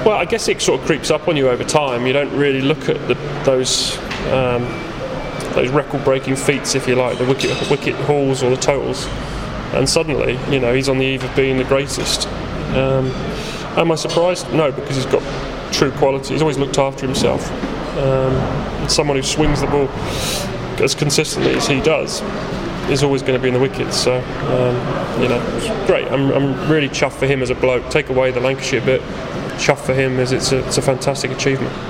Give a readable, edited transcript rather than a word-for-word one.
Well, I guess it sort of creeps up on you over time. You don't really look at those record-breaking feats, if you like, the wicket hauls or the totals, and suddenly, he's on the eve of being the greatest. Am I surprised? No, because he's got true quality. He's always looked after himself. Someone who swings the ball as consistently as he does is always going to be in the wickets. So, it's great. I'm really chuffed for him as a bloke. Take away the Lancashire bit, chuffed for him, as it's a fantastic achievement.